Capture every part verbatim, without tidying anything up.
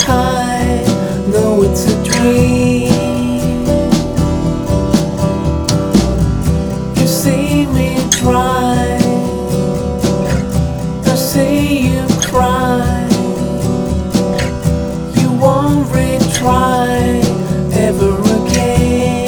high, know it's a dream. You see me try, I see you cry. You won't retry ever again.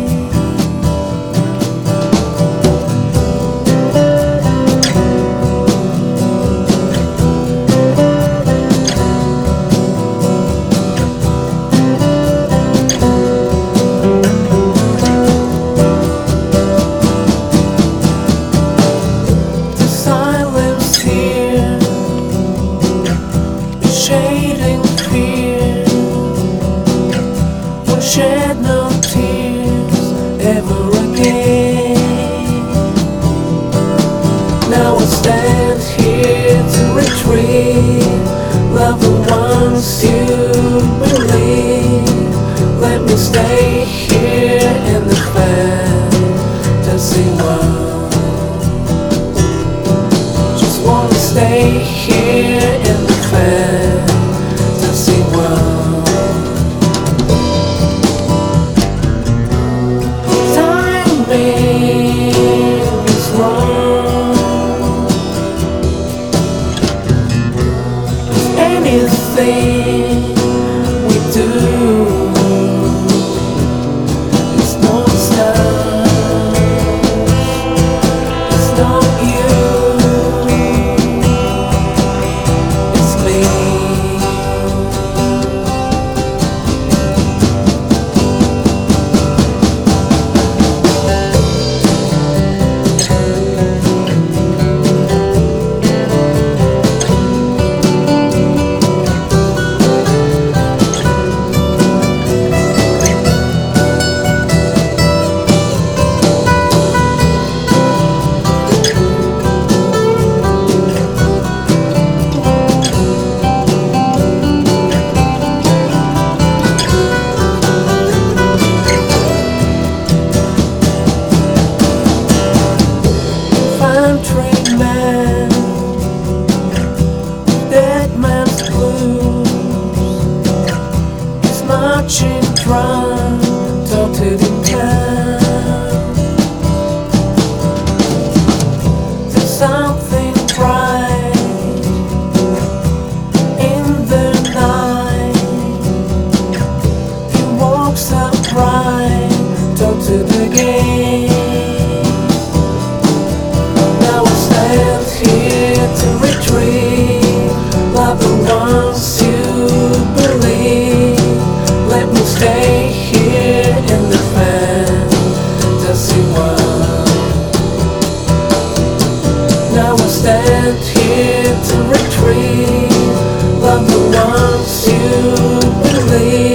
Shading fear, won't shed no tears ever again. Now I stand here to retrieve love the ones you believe. Let me stay here in the fantasy world. Just wanna stay here in the fantasy world. Timing is wrong. Anything we do is no stars. It's not you. Train man, dead man's blues, his marching drum tilted in town. There's something bright in the night. He walks upright, tilted again. Here to retrieve love the ones you believe. Let me stay here in the fantasy world. Now I stand here to retrieve love the ones you believe.